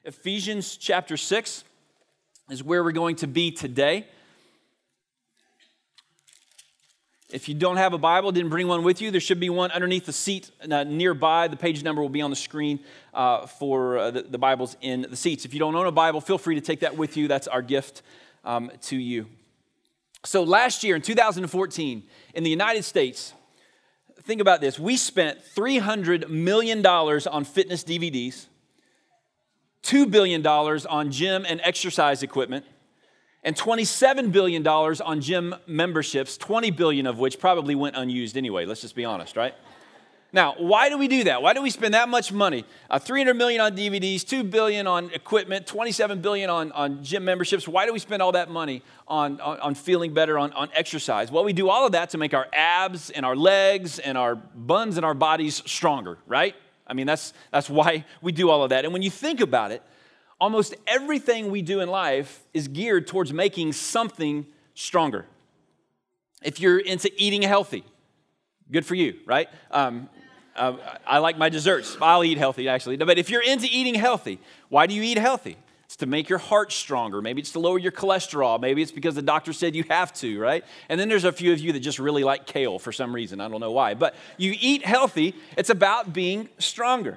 Ephesians chapter 6 is where we're going to be today. If you don't have a Bible, didn't bring one with you, there should be one underneath the seat nearby. The page number will be on the screen for the Bibles in the seats. If you don't own a Bible, feel free to take that with you. That's our gift to you. So last year in 2014, in the United States, think about this. We spent $300 million on fitness DVDs, $2 billion on gym and exercise equipment, and $27 billion on gym memberships, $20 billion of which probably went unused anyway. Let's just be honest, right? Now, why do we do that? Why do we spend that much money? $300 million on DVDs, $2 billion on equipment, $27 billion on gym memberships. Why do we spend all that money on feeling better, on exercise? Well, we do all of that to make our abs and our legs and our buns and our bodies stronger, right? I mean, that's why we do all of that. And when you think about it, almost everything we do in life is geared towards making something stronger. If you're into eating healthy, good for you, right? I like my desserts. I'll eat healthy, actually. But if you're into eating healthy, why do you eat healthy? It's to make your heart stronger. Maybe it's to lower your cholesterol. Maybe it's because the doctor said you have to, right? And then there's a few of you that just really like kale for some reason. I don't know why. But you eat healthy. It's about being stronger.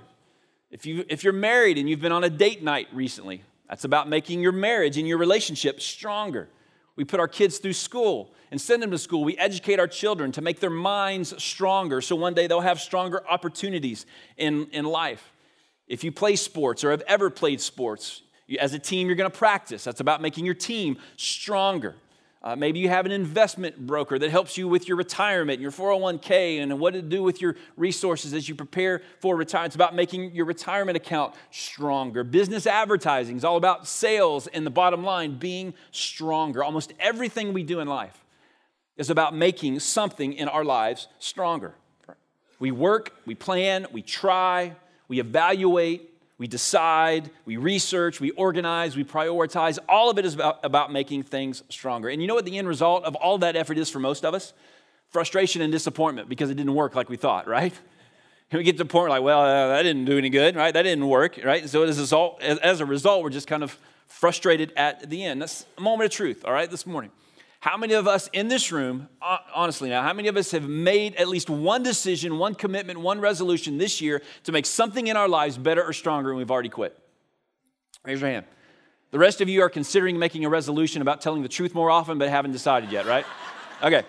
If you're married and you've been on a date night recently, that's about making your marriage and your relationship stronger. We put our kids through school and send them to school. We educate our children to make their minds stronger so one day they'll have stronger opportunities in life. If you play sports or have ever played sports, as a team, you're going to practice. That's about making your team stronger. Maybe you have an investment broker that helps you with your retirement, your 401k, and what to do with your resources as you prepare for retirement. It's about making your retirement account stronger. Business advertising is all about sales and the bottom line being stronger. Almost everything we do in life is about making something in our lives stronger. We work, we plan, we try, we evaluate, we decide, we research, we organize, we prioritize. All of it is about making things stronger. And you know what the end result of all that effort is for most of us? Frustration and disappointment because it didn't work like we thought, right? And we get to the point like, well, that didn't do any good, right? That didn't work, right? So as a result, we're just kind of frustrated at the end. That's a moment of truth, all right, this morning. How many of us in this room, honestly now, how many of us have made at least one decision, one commitment, one resolution this year to make something in our lives better or stronger and we've already quit? Raise your hand. The rest of you are considering making a resolution about telling the truth more often but haven't decided yet, right? Okay.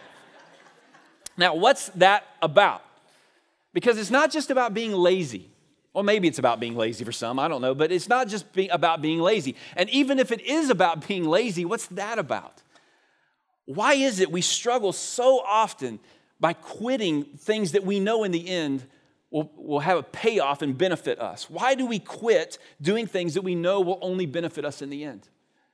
Now, what's that about? Because it's not just about being lazy. Well, maybe it's about being lazy for some, I don't know, but it's not just about being lazy. And even if it is about being lazy, what's that about? Why is it we struggle so often by quitting things that we know in the end will have a payoff and benefit us? Why do we quit doing things that we know will only benefit us in the end?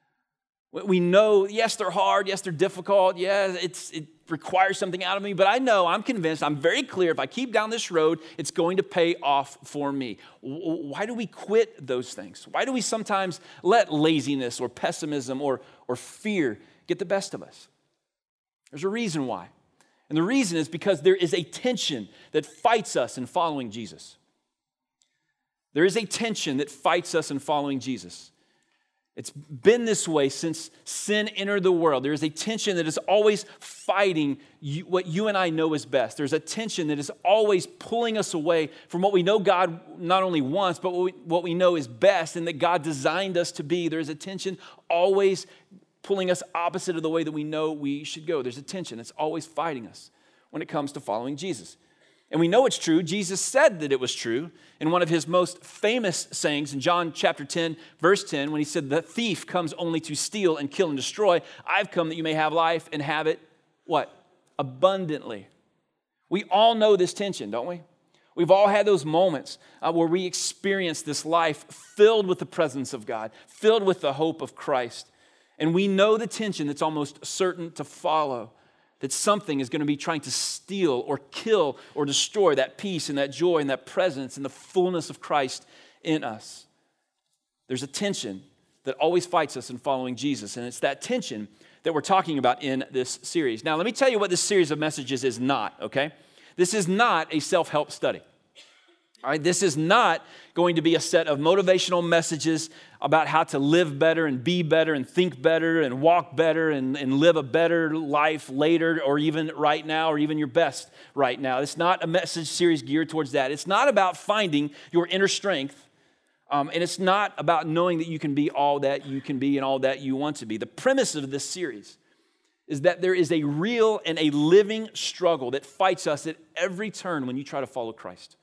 We know, yes, they're hard, yes, they're difficult, yes, it requires something out of me, but I'm convinced, I'm very clear, if I keep down this road, it's going to pay off for me. Why do we quit those things? Why do we sometimes let laziness or pessimism or fear get the best of us? There's a reason why. And the reason is because there is a tension that fights us in following Jesus. There is a tension that fights us in following Jesus. It's been this way since sin entered the world. There is a tension that is always fighting what you and I know is best. There's a tension that is always pulling us away from what we know God not only wants, but what we know is best and that God designed us to be. There is a tension always pulling us opposite of the way that we know we should go. There's a tension that's always fighting us when it comes to following Jesus. And we know it's true. Jesus said that it was true in one of his most famous sayings in John chapter 10, verse 10, when he said, "The thief comes only to steal and kill and destroy. I've come that you may have life and have it," what? Abundantly. We all know this tension, don't we? We've all had those moments where we experience this life filled with the presence of God, filled with the hope of Christ. And we know the tension that's almost certain to follow, that something is going to be trying to steal or kill or destroy that peace and that joy and that presence and the fullness of Christ in us. There's a tension that always fights us in following Jesus, and it's that tension that we're talking about in this series. Now, let me tell you what this series of messages is not, okay? This is not a self-help study. All right, this is not going to be a set of motivational messages about how to live better and be better and think better and walk better and live a better life later or even right now or even your best right now. It's not a message series geared towards that. It's not about finding your inner strength, and it's not about knowing that you can be all that you can be and all that you want to be. The premise of this series is that there is a real and a living struggle that fights us at every turn when you try to follow Christ.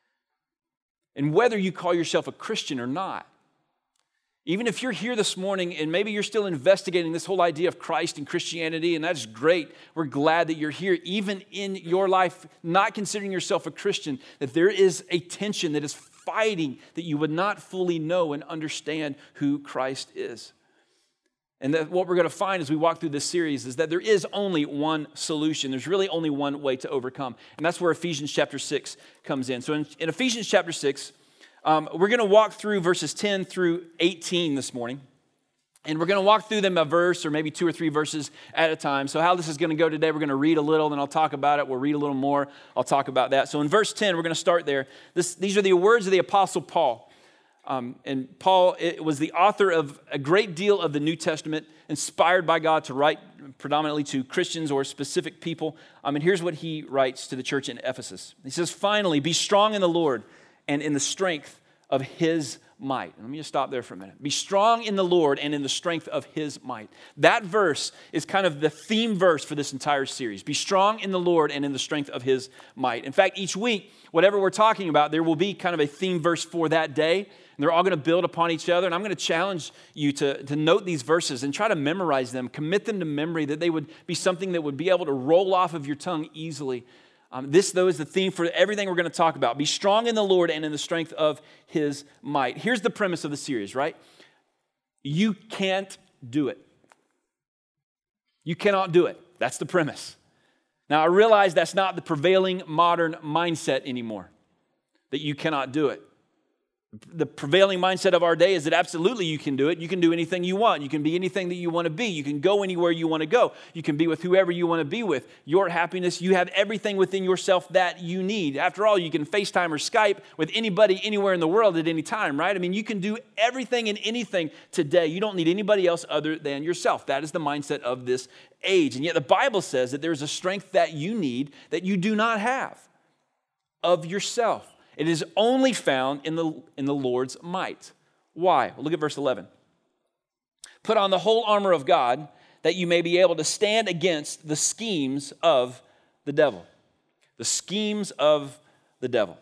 And whether you call yourself a Christian or not, even if you're here this morning and maybe you're still investigating this whole idea of Christ and Christianity, and that's great, we're glad that you're here, even in your life, not considering yourself a Christian, that there is a tension that is fighting that you would not fully know and understand who Christ is. And that what we're going to find as we walk through this series is that there is only one solution. There's really only one way to overcome. And that's where Ephesians chapter 6 comes in. So in Ephesians chapter 6, we're going to walk through verses 10 through 18 this morning. And we're going to walk through them a verse or maybe 2 or 3 verses at a time. So how this is going to go today, we're going to read a little, then I'll talk about it. We'll read a little more. I'll talk about that. So in verse 10, we're going to start there. These are the words of the Apostle Paul. And Paul was the author of a great deal of the New Testament, inspired by God to write predominantly to Christians or specific people. And here's what he writes to the church in Ephesus. He says, "Finally, be strong in the Lord and in the strength of his might." Let me just stop there for a minute. Be strong in the Lord and in the strength of his might. That verse is kind of the theme verse for this entire series. Be strong in the Lord and in the strength of his might. In fact, each week, whatever we're talking about, there will be kind of a theme verse for that day. And they're all going to build upon each other. And I'm going to challenge you to note these verses and try to memorize them, commit them to memory, that they would be something that would be able to roll off of your tongue easily. This, though, is the theme for everything we're going to talk about. Be strong in the Lord and in the strength of his might. Here's the premise of the series, right? You can't do it. You cannot do it. That's the premise. Now, I realize that's not the prevailing modern mindset anymore, that you cannot do it. The prevailing mindset of our day is that absolutely you can do it. You can do anything you want. You can be anything that you want to be. You can go anywhere you want to go. You can be with whoever you want to be with. Your happiness, you have everything within yourself that you need. After all, you can FaceTime or Skype with anybody anywhere in the world at any time, right? I mean, you can do everything and anything today. You don't need anybody else other than yourself. That is the mindset of this age. And yet the Bible says that there's a strength that you need that you do not have of yourself. It is only found in the Lord's might. Why? Well, look at verse 11. Put on the whole armor of God that you may be able to stand against the schemes of the devil. The schemes of the devil.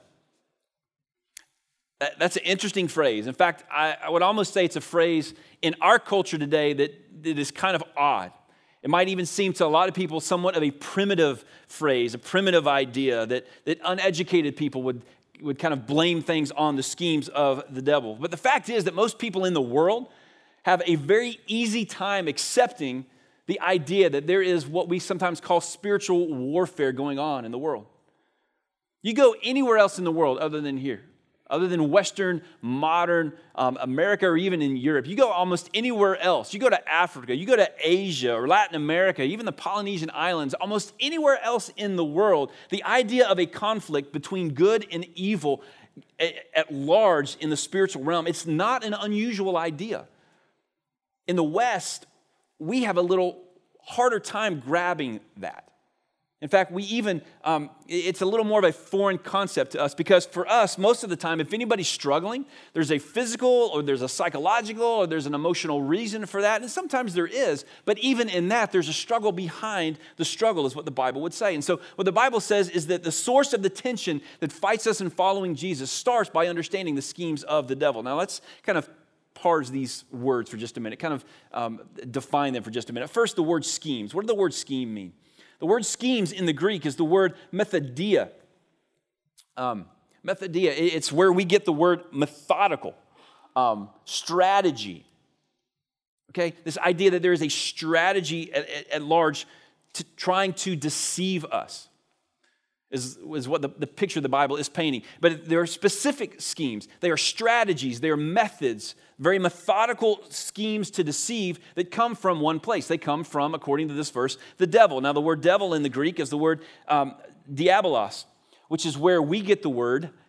That's an interesting phrase. In fact, I would almost say it's a phrase in our culture today that is kind of odd. It might even seem to a lot of people somewhat of a primitive phrase, a primitive idea that uneducated people would kind of blame things on the schemes of the devil. But the fact is that most people in the world have a very easy time accepting the idea that there is what we sometimes call spiritual warfare going on in the world. You go anywhere else in the world other than here, other than Western, modern America, or even in Europe. You go almost anywhere else. You go to Africa, you go to Asia or Latin America, even the Polynesian Islands, almost anywhere else in the world, the idea of a conflict between good and evil at large in the spiritual realm, it's not an unusual idea. In the West, we have a little harder time grabbing that. In fact, we even, it's a little more of a foreign concept to us because for us, most of the time, if anybody's struggling, there's a physical or there's a psychological or there's an emotional reason for that. And sometimes there is, but even in that, there's a struggle behind the struggle is what the Bible would say. And so what the Bible says is that the source of the tension that fights us in following Jesus starts by understanding the schemes of the devil. Now let's kind of parse these words for just a minute, kind of define them for just a minute. First, the word schemes. What does the word scheme mean? The word schemes in the Greek is the word methodia. Methodia, it's where we get the word methodical, strategy. Okay, this idea that there is a strategy at large to trying to deceive us is what the picture of the Bible is painting. But there are specific schemes. They are strategies. They are methods, very methodical schemes to deceive that come from one place. They come from, according to this verse, the devil. Now, the word devil in the Greek is the word diabolos, which is where we get the word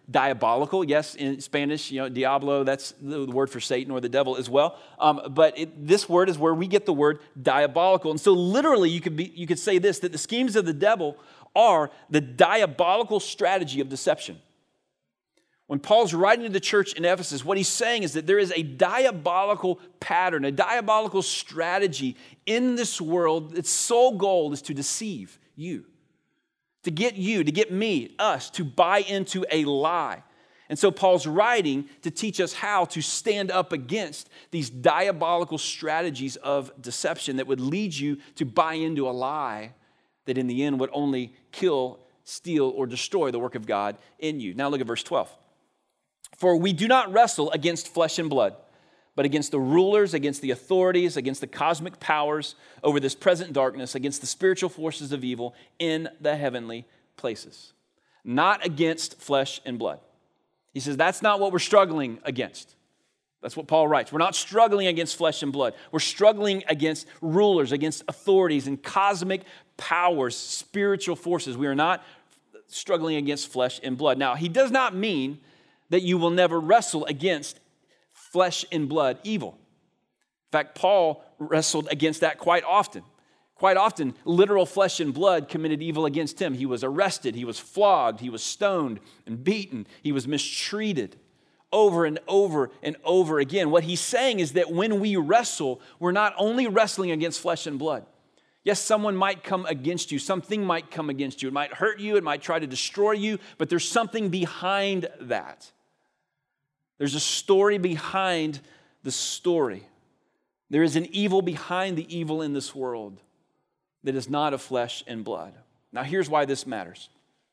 diabolical. Yes, in Spanish, diablo, that's the word for Satan or the devil as well. But this word is where we get the word diabolical. And so literally you could say this, that the schemes of the devil are the diabolical strategy of deception. When Paul's writing to the church in Ephesus, what he's saying is that there is a diabolical pattern, a diabolical strategy in this world. Its sole goal is to deceive you, to get me, us, to buy into a lie. And so Paul's writing to teach us how to stand up against these diabolical strategies of deception that would lead you to buy into a lie that in the end would only kill, steal, or destroy the work of God in you. Now look at verse 12. For we do not wrestle against flesh and blood, but against the rulers, against the authorities, against the cosmic powers over this present darkness, against the spiritual forces of evil in the heavenly places. Not against flesh and blood. He says that's not what we're struggling against. That's what Paul writes. We're not struggling against flesh and blood. We're struggling against rulers, against authorities and cosmic powers, spiritual forces. We are not struggling against flesh and blood. Now, he does not mean that you will never wrestle against flesh and blood evil. In fact, Paul wrestled against that quite often. Quite often, literal flesh and blood committed evil against him. He was arrested, he was flogged, he was stoned and beaten, he was mistreated over and over and over again. What he's saying is that when we wrestle, we're not only wrestling against flesh and blood. Yes, someone might come against you. Something might come against you. It might hurt you. It might try to destroy you. But there's something behind that. There's a story behind the story. There is an evil behind the evil in this world that is not of flesh and blood. Now, here's why this matters.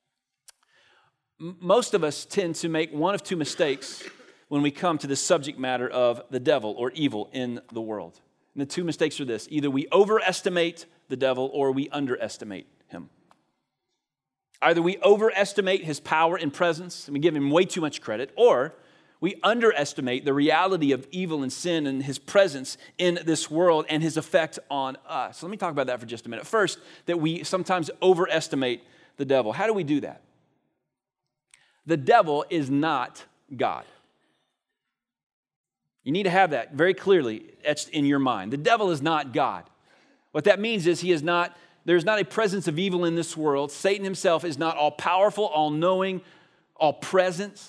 Most of us tend to make one of two mistakes when we come to the subject matter of the devil or evil in the world. And the two mistakes are this. Either we overestimate the devil or we underestimate him. Either we overestimate his power and presence and we give him way too much credit, or we underestimate the reality of evil and sin and his presence in this world and his effect on us. So let me talk about that for just a minute. First, that we sometimes overestimate the devil. How do we do that? The devil is not God. You need to have that very clearly etched in your mind. The devil is not God. What that means is there's not a presence of evil in this world. Satan himself is not all-powerful, all-knowing, all-present.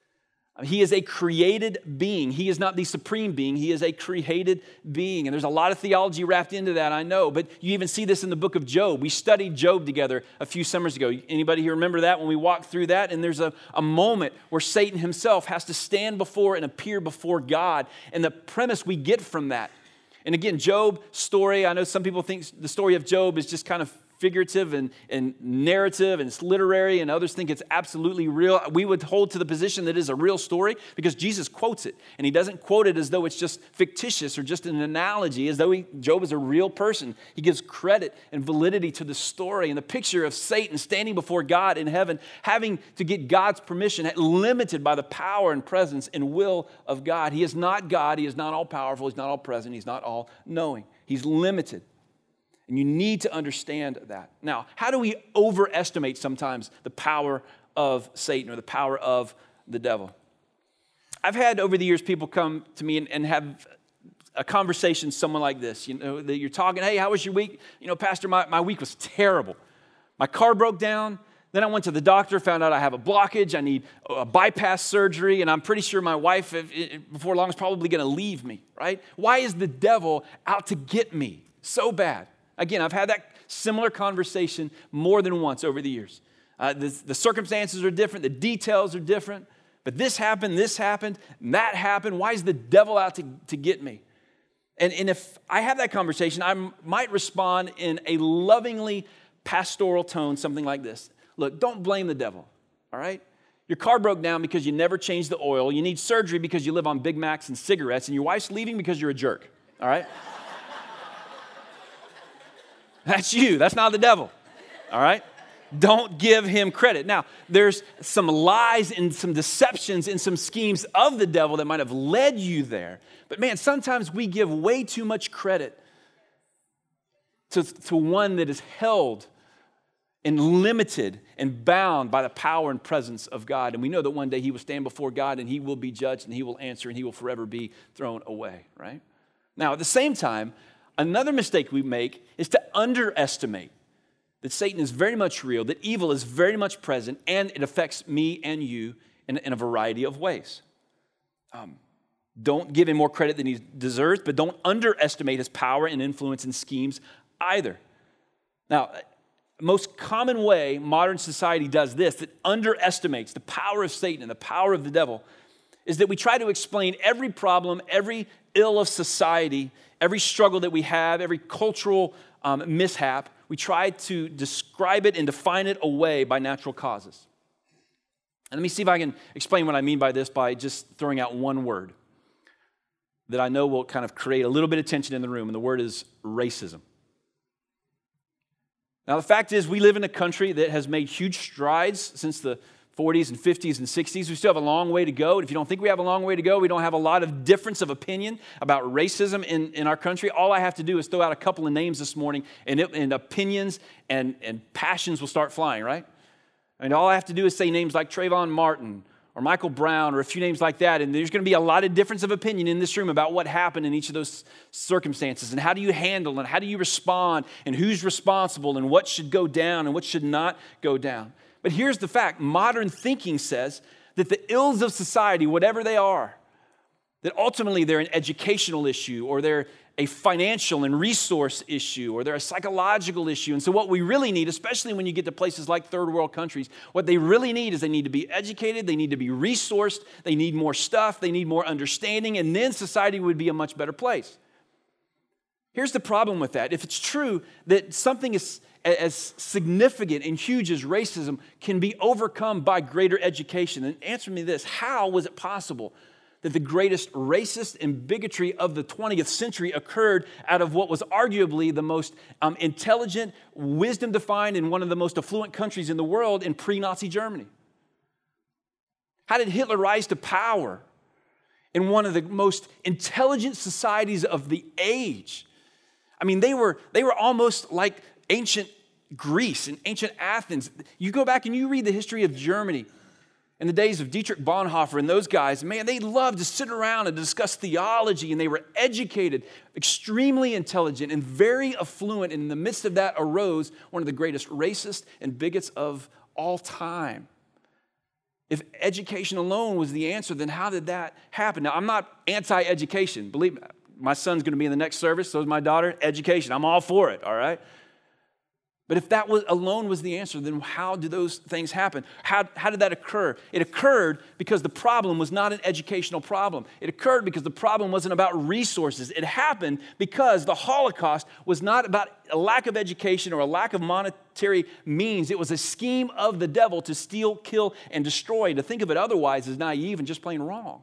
He is a created being. He is not the supreme being. He is a created being. And there's a lot of theology wrapped into that, I know. But you even see this in the book of Job. We studied Job together a few summers ago. Anybody here remember that when we walked through that? And there's a moment where Satan himself has to stand before and appear before God. And the premise we get from that. And again, Job's story, I know some people think the story of Job is just kind of figurative and narrative and it's literary, and others think it's absolutely real. We would hold to the position that it is a real story because Jesus quotes it, and he doesn't quote it as though it's just fictitious or just an analogy, as though Job is a real person. He gives credit and validity to the story and the picture of Satan standing before God in heaven, having to get God's permission, limited by the power and presence and will of God. He is not God. He is not all-powerful. He's not all-present. He's not all-knowing. He's limited. And you need to understand that. Now, how do we overestimate sometimes the power of Satan or the power of the devil? I've had over the years people come to me and have a conversation, someone like this, that you're talking, hey, how was your week? Pastor, my week was terrible. My car broke down. Then I went to the doctor, found out I have a blockage. I need a bypass surgery, and I'm pretty sure my wife, before long, is probably going to leave me, right? Why is the devil out to get me so bad? Again, I've had that similar conversation more than once over the years. The circumstances are different, the details are different, but this happened, and that happened. Why is the devil out to get me? And if I have that conversation, I might respond in a lovingly pastoral tone, something like this. Look, don't blame the devil, all right? Your car broke down because you never changed the oil. You need surgery because you live on Big Macs and cigarettes, and your wife's leaving because you're a jerk, all right? That's you. That's not the devil. All right? Don't give him credit. Now, there's some lies and some deceptions and some schemes of the devil that might have led you there. But man, sometimes we give way too much credit to one that is held and limited and bound by the power and presence of God. And we know that one day he will stand before God and he will be judged and he will answer and he will forever be thrown away, right? Now, at the same time, another mistake we make is to underestimate that Satan is very much real, that evil is very much present, and it affects me and you in a variety of ways. Don't give him more credit than he deserves, but don't underestimate his power and influence and schemes either. Now, most common way modern society does this, that underestimates the power of Satan and the power of the devil, is that we try to explain every problem, every ill of society, every struggle that we have, every cultural mishap. We try to describe it and define it away by natural causes. And let me see if I can explain what I mean by this by just throwing out one word that I know will kind of create a little bit of tension in the room, and the word is racism. Now, the fact is, we live in a country that has made huge strides since the 40s and 50s and 60s. We still have a long way to go. And if you don't think we have a long way to go, we don't have a lot of difference of opinion about racism in our country. All I have to do is throw out a couple of names this morning, and opinions and passions will start flying, right? And all I have to do is say names like Trayvon Martin or Michael Brown or a few names like that, and there's going to be a lot of difference of opinion in this room about what happened in each of those circumstances, and how do you handle and how do you respond, and who's responsible, and what should go down and what should not go down. But here's the fact. Modern thinking says that the ills of society, whatever they are, that ultimately they're an educational issue, or they're a financial and resource issue, or they're a psychological issue. And so what we really need, especially when you get to places like third world countries, what they really need is they need to be educated, they need to be resourced, they need more stuff, they need more understanding, and then society would be a much better place. Here's the problem with that. If it's true that something as significant and huge as racism can be overcome by greater education, then answer me this: how was it possible that the greatest racist and bigotry of the 20th century occurred out of what was arguably the most intelligent, wisdom-defined, and one of the most affluent countries in the world in pre-Nazi Germany? How did Hitler rise to power in one of the most intelligent societies of the age? I mean, they were almost like ancient Greece and ancient Athens. You go back and you read the history of Germany in the days of Dietrich Bonhoeffer and those guys, man, they loved to sit around and discuss theology, and they were educated, extremely intelligent, and very affluent. And in the midst of that arose one of the greatest racists and bigots of all time. If education alone was the answer, then how did that happen? Now, I'm not anti-education. Believe me, my son's going to be in the next service, so is my daughter. Education, I'm all for it, all right? But if that alone was the answer, then how do those things happen? How did that occur? It occurred because the problem was not an educational problem. It occurred because the problem wasn't about resources. It happened because the Holocaust was not about a lack of education or a lack of monetary means. It was a scheme of the devil to steal, kill, and destroy. To think of it otherwise is naive and just plain wrong.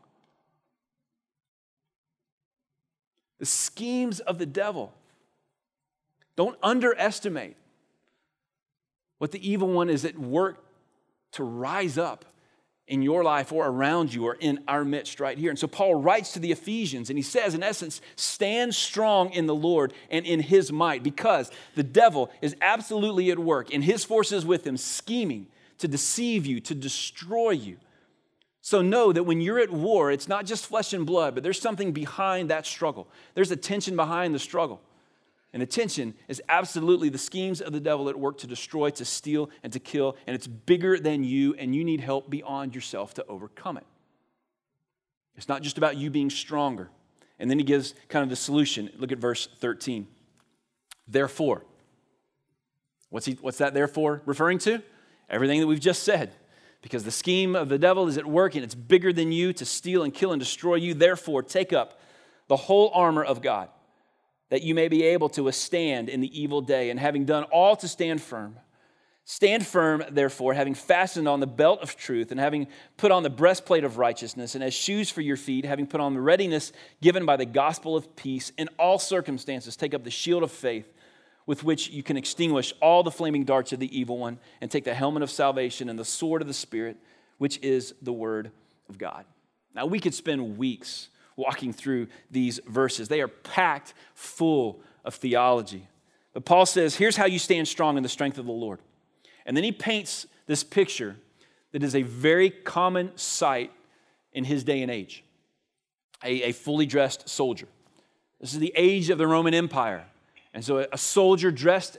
The schemes of the devil. Don't underestimate what the evil one is at work to rise up in your life or around you or in our midst right here. And so Paul writes to the Ephesians, and he says, in essence, stand strong in the Lord and in his might, because the devil is absolutely at work, and his forces with him, scheming to deceive you, to destroy you. So know that when you're at war, it's not just flesh and blood, but there's something behind that struggle. There's a tension behind the struggle. And attention is absolutely the schemes of the devil at work to destroy, to steal, and to kill. And it's bigger than you, and you need help beyond yourself to overcome it. It's not just about you being stronger. And then he gives kind of the solution. Look at verse 13. Therefore. What's that therefore referring to? Everything that we've just said. Because the scheme of the devil is at work, and it's bigger than you to steal and kill and destroy you. Therefore, take up the whole armor of God, that you may be able to withstand in the evil day, and having done all to stand firm. Stand firm, therefore, having fastened on the belt of truth, and having put on the breastplate of righteousness, and as shoes for your feet, having put on the readiness given by the gospel of peace. In all circumstances, take up the shield of faith, with which you can extinguish all the flaming darts of the evil one, and take the helmet of salvation and the sword of the Spirit, which is the word of God. Now, we could spend weeks walking through these verses. They are packed full of theology. But Paul says, here's how you stand strong in the strength of the Lord. And then he paints this picture that is a very common sight in his day and age. A fully dressed soldier. This is the age of the Roman Empire. And so a soldier dressed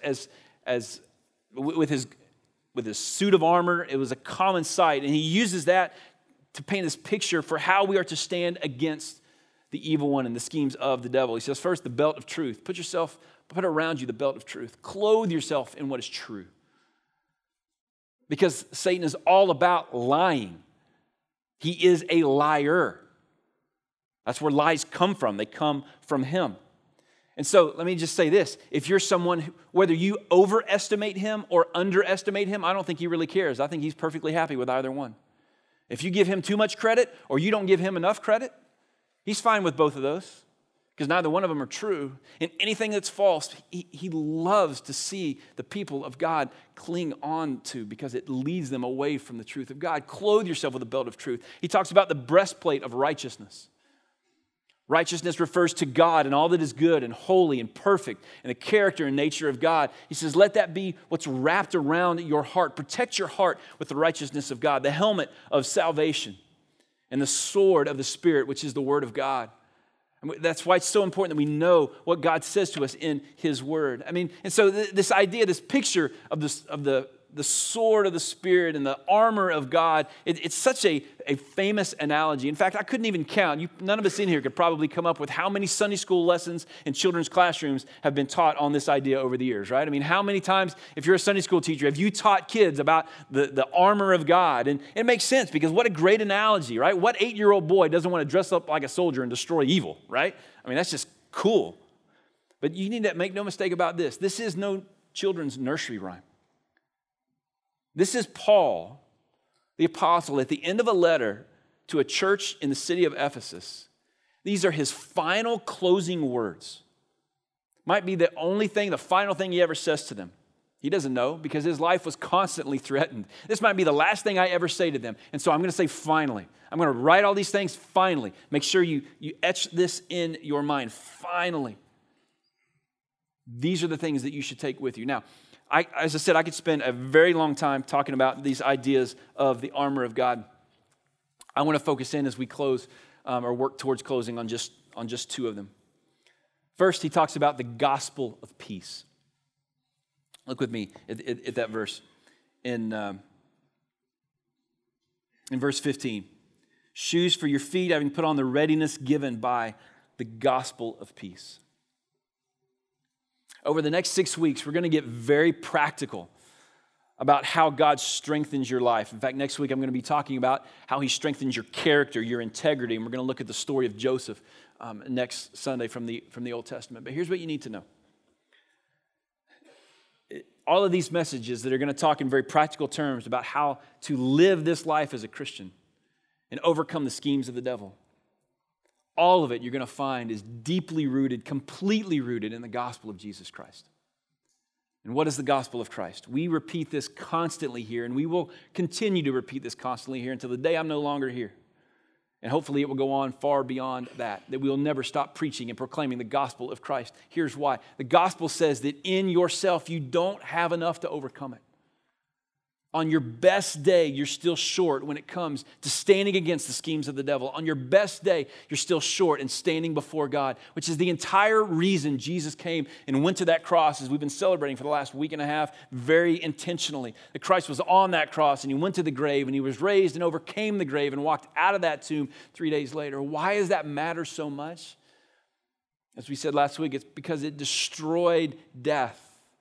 with his suit of armor, it was a common sight. And he uses that to paint this picture for how we are to stand against the evil one and the schemes of the devil. He says, first, the belt of truth. Put around you the belt of truth. Clothe yourself in what is true. Because Satan is all about lying. He is a liar. That's where lies come from. They come from him. And so let me just say this. If you're someone, whether you overestimate him or underestimate him, I don't think he really cares. I think he's perfectly happy with either one. If you give him too much credit or you don't give him enough credit, he's fine with both of those because neither one of them are true. And anything that's false, he loves to see the people of God cling on to because it leads them away from the truth of God. Clothe yourself with a belt of truth. He talks about the breastplate of righteousness. Righteousness refers to God and all that is good and holy and perfect and the character and nature of God. He says, let that be what's wrapped around your heart. Protect your heart with the righteousness of God, the helmet of salvation and the sword of the Spirit, which is the word of God. And that's why it's so important that we know what God says to us in his word. And so this idea, this picture of the sword of the Spirit and the armor of God, it's such a famous analogy. In fact, I couldn't even count. None of us in here could probably come up with how many Sunday school lessons in children's classrooms have been taught on this idea over the years, right? How many times, if you're a Sunday school teacher, have you taught kids about the armor of God? And it makes sense because what a great analogy, right? What 8-year-old boy doesn't want to dress up like a soldier and destroy evil, right? That's just cool. But you need to make no mistake about this. This is no children's nursery rhyme. This is Paul, the apostle, at the end of a letter to a church in the city of Ephesus. These are his final closing words. Might be the final thing he ever says to them. He doesn't know because his life was constantly threatened. This might be the last thing I ever say to them. And so I'm going to say finally. I'm going to write all these things finally. Make sure you etch this in your mind. Finally. These are the things that you should take with you. Now, as I said, I could spend a very long time talking about these ideas of the armor of God. I want to focus in as we close or work towards closing on just two of them. First, he talks about the gospel of peace. Look with me at that verse in verse 15. Shoes for your feet, having put on the readiness given by the gospel of peace. Over the next 6 weeks, we're going to get very practical about how God strengthens your life. In fact, next week I'm going to be talking about how he strengthens your character, your integrity, and we're going to look at the story of Joseph next Sunday from the Old Testament. But here's what you need to know. All of these messages that are going to talk in very practical terms about how to live this life as a Christian and overcome the schemes of the devil. All of it you're going to find is deeply rooted, completely rooted in the gospel of Jesus Christ. And what is the gospel of Christ? We repeat this constantly here, and we will continue to repeat this constantly here until the day I'm no longer here. And hopefully it will go on far beyond that we will never stop preaching and proclaiming the gospel of Christ. Here's why. The gospel says that in yourself you don't have enough to overcome it. On your best day, you're still short when it comes to standing against the schemes of the devil. On your best day, you're still short in standing before God, which is the entire reason Jesus came and went to that cross, as we've been celebrating for the last week and a half very intentionally. That Christ was on that cross and he went to the grave and he was raised and overcame the grave and walked out of that tomb 3 days later. Why does that matter so much? As we said last week, it's because it destroyed death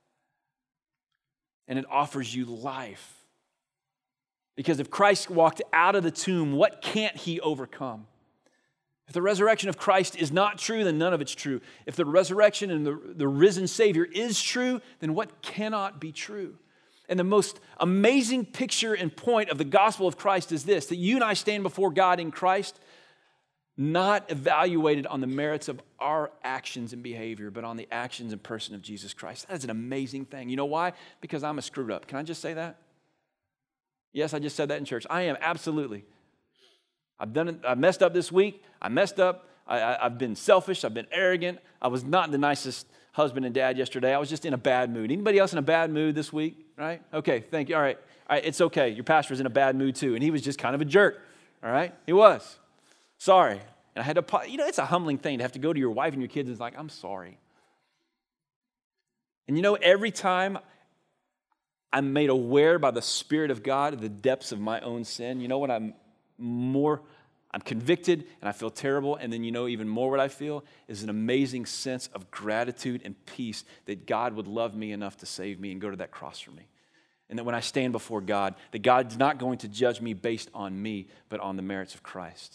and it offers you life. Because if Christ walked out of the tomb, what can't he overcome? If the resurrection of Christ is not true, then none of it's true. If the resurrection and the risen Savior is true, then what cannot be true? And the most amazing picture and point of the gospel of Christ is this, that you and I stand before God in Christ, not evaluated on the merits of our actions and behavior, but on the actions and person of Jesus Christ. That is an amazing thing. You know why? Because I'm a screwed up. Can I just say that? Yes, I just said that in church. I am, absolutely. I've done it. I messed up this week. I messed up I've been selfish. I've been arrogant. I was not the nicest husband and dad yesterday. I was just in a bad mood. Anybody else in a bad mood this week? Right? Okay, thank you. All right, it's okay. Your pastor's in a bad mood too, and he was just kind of a jerk. All right? He was. Sorry. And I had to, it's a humbling thing to have to go to your wife and your kids and it's like, I'm sorry. And every time I'm made aware by the Spirit of God of the depths of my own sin, what I'm convicted and I feel terrible. And then even more what I feel is an amazing sense of gratitude and peace that God would love me enough to save me and go to that cross for me. And that when I stand before God, that God's not going to judge me based on me, but on the merits of Christ.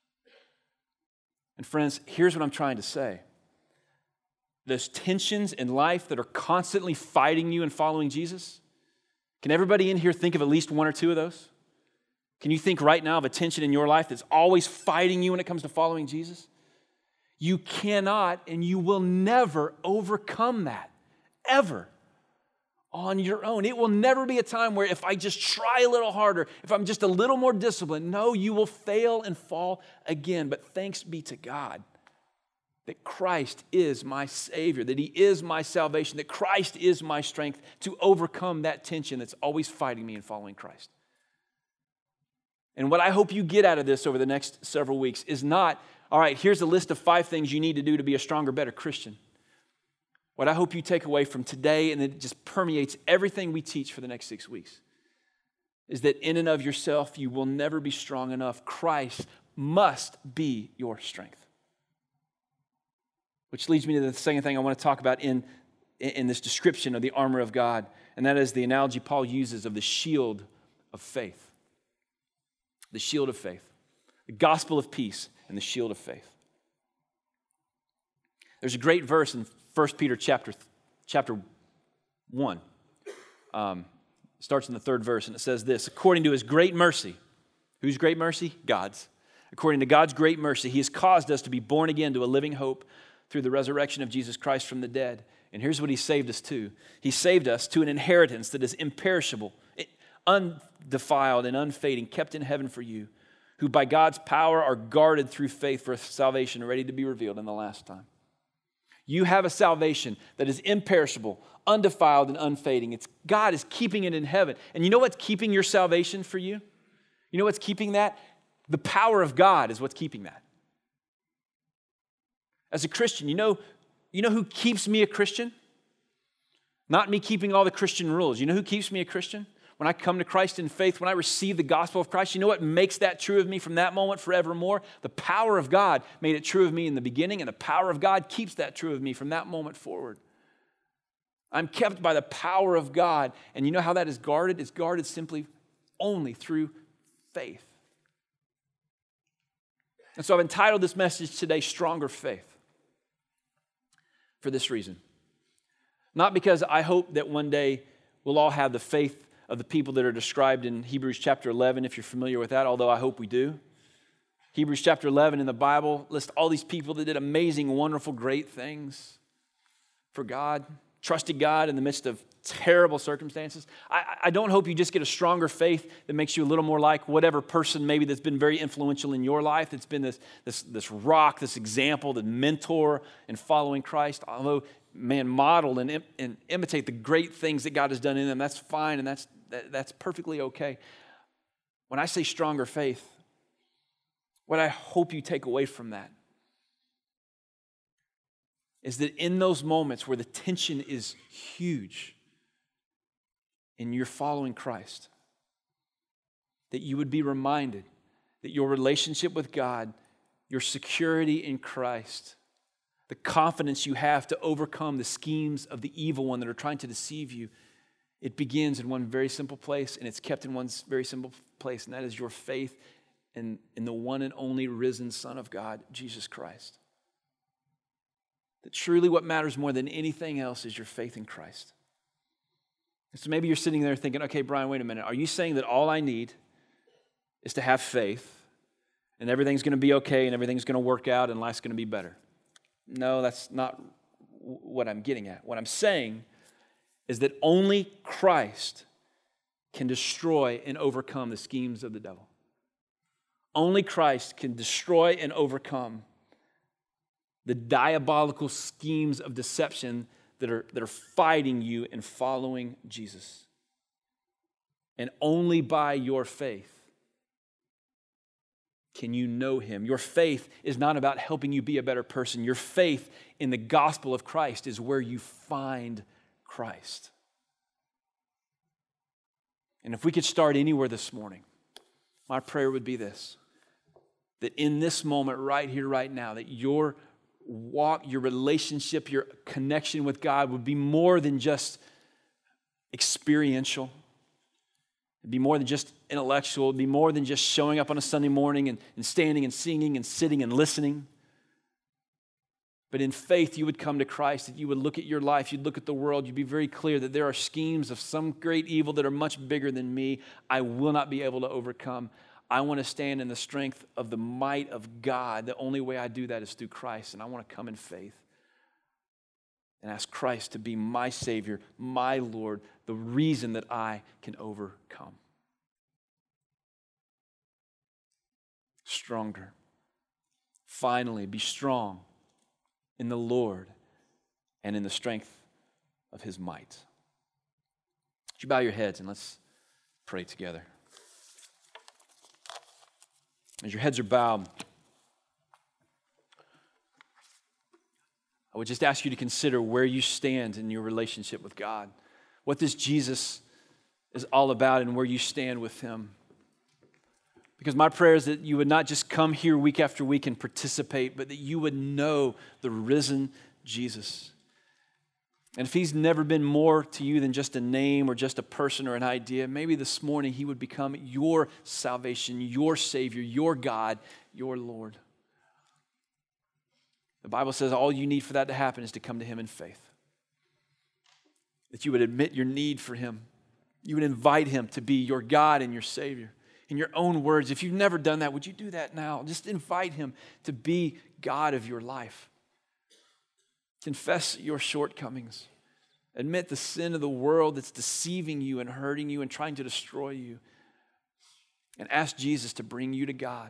And friends, here's what I'm trying to say. Those tensions in life that are constantly fighting you and following Jesus, can everybody in here think of at least one or two of those? Can you think right now of a tension in your life that's always fighting you when it comes to following Jesus? You cannot and you will never overcome that, ever, on your own. It will never be a time where if I just try a little harder, if I'm just a little more disciplined, no, you will fail and fall again. But thanks be to God that Christ is my Savior, that He is my salvation, that Christ is my strength to overcome that tension that's always fighting me in following Christ. And what I hope you get out of this over the next several weeks is not, all right, here's a list of 5 things you need to do to be a stronger, better Christian. What I hope you take away from today, and it just permeates everything we teach for the next 6 weeks, is that in and of yourself, you will never be strong enough. Christ must be your strength. Which leads me to the second thing I want to talk about in this description of the armor of God, and that is the analogy Paul uses of the shield of faith. The shield of faith. The gospel of peace and the shield of faith. There's a great verse in 1 Peter chapter 1. Starts in the 3rd verse, and it says this: according to His great mercy. Whose great mercy? God's. According to God's great mercy, He has caused us to be born again to a living hope through the resurrection of Jesus Christ from the dead. And here's what He saved us to. He saved us to an inheritance that is imperishable, undefiled and unfading, kept in heaven for you, who by God's power are guarded through faith for salvation, ready to be revealed in the last time. You have a salvation that is imperishable, undefiled, and unfading. God is keeping it in heaven. And you know what's keeping your salvation for you? You know what's keeping that? The power of God is what's keeping that. As a Christian, you know who keeps me a Christian? Not me keeping all the Christian rules. You know who keeps me a Christian? When I come to Christ in faith, when I receive the gospel of Christ, you know what makes that true of me from that moment forevermore? The power of God made it true of me in the beginning, and the power of God keeps that true of me from that moment forward. I'm kept by the power of God, and you know how that is guarded? It's guarded simply only through faith. And so I've entitled this message today, Stronger Faith, for this reason. Not because I hope that one day we'll all have the faith of the people that are described in Hebrews chapter 11, if you're familiar with that, although I hope we do. Hebrews chapter 11 in the Bible lists all these people that did amazing, wonderful, great things for God, trusted God in the midst of terrible circumstances. I don't hope you just get a stronger faith that makes you a little more like whatever person maybe that's been very influential in your life. It's been this rock, this example, the mentor in following Christ. Although, man, model and imitate the great things that God has done in them, that's fine and that's perfectly okay. When I say stronger faith, what I hope you take away from that is that in those moments where the tension is huge and you're following Christ, that you would be reminded that your relationship with God, your security in Christ, the confidence you have to overcome the schemes of the evil one that are trying to deceive you, it begins in one very simple place, and it's kept in one very simple place, and that is your faith in the one and only risen Son of God, Jesus Christ. That truly what matters more than anything else is your faith in Christ. And so maybe you're sitting there thinking, okay, Brian, wait a minute. Are you saying that all I need is to have faith and everything's going to be okay and everything's going to work out and life's going to be better? No, that's not what I'm getting at. What I'm saying is that only Christ can destroy and overcome the schemes of the devil. Only Christ can destroy and overcome the diabolical schemes of deception that are fighting you and following Jesus. And only by your faith can you know him. Your faith is not about helping you be a better person. Your faith in the gospel of Christ is where you find Christ. And if we could start anywhere this morning, my prayer would be this: that in this moment, right here, right now, that your walk, your relationship, your connection with God would be more than just experiential. It'd be more than just intellectual. It'd be more than just showing up on a Sunday morning and standing and singing and sitting and listening. But in faith, you would come to Christ, that you would look at your life, you'd look at the world, you'd be very clear that there are schemes of some great evil that are much bigger than me. I will not be able to overcome. I want to stand in the strength of the might of God. The only way I do that is through Christ, and I want to come in faith and ask Christ to be my Savior, my Lord, the reason that I can overcome. Stronger. Finally, be strong in the Lord and in the strength of his might. Would you bow your heads and let's pray together. As your heads are bowed, I would just ask you to consider where you stand in your relationship with God, what this Jesus is all about and where you stand with him. Because my prayer is that you would not just come here week after week and participate, but that you would know the risen Jesus. And if he's never been more to you than just a name or just a person or an idea, maybe this morning he would become your salvation, your Savior, your God, your Lord. The Bible says all you need for that to happen is to come to him in faith. That you would admit your need for him. You would invite him to be your God and your Savior. In your own words, if you've never done that, would you do that now? Just invite him to be God of your life. Confess your shortcomings. Admit the sin of the world that's deceiving you and hurting you and trying to destroy you. And ask Jesus to bring you to God.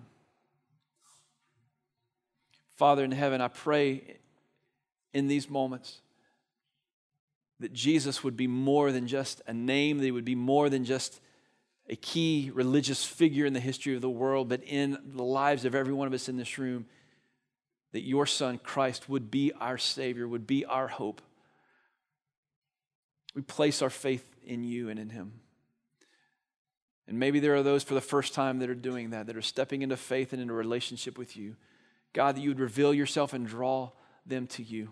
Father in heaven, I pray in these moments that Jesus would be more than just a name, that he would be more than just a key religious figure in the history of the world, but in the lives of every one of us in this room, that your Son, Christ, would be our Savior, would be our hope. We place our faith in you and in him. And maybe there are those for the first time that are doing that are stepping into faith and into a relationship with you. God, that you would reveal yourself and draw them to you.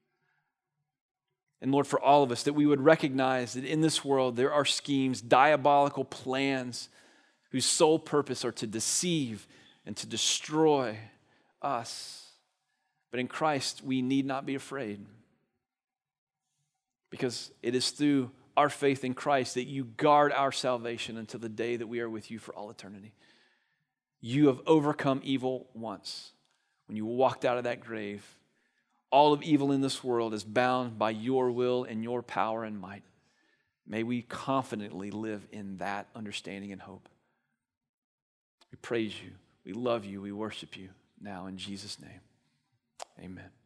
And Lord, for all of us, that we would recognize that in this world there are schemes, diabolical plans whose sole purpose are to deceive and to destroy us. But in Christ, we need not be afraid, because it is through our faith in Christ that you guard our salvation until the day that we are with you for all eternity. You have overcome evil once when you walked out of that grave. All of evil in this world is bound by your will and your power and might. May we confidently live in that understanding and hope. We praise you. We love you. We worship you now in Jesus' name. Amen.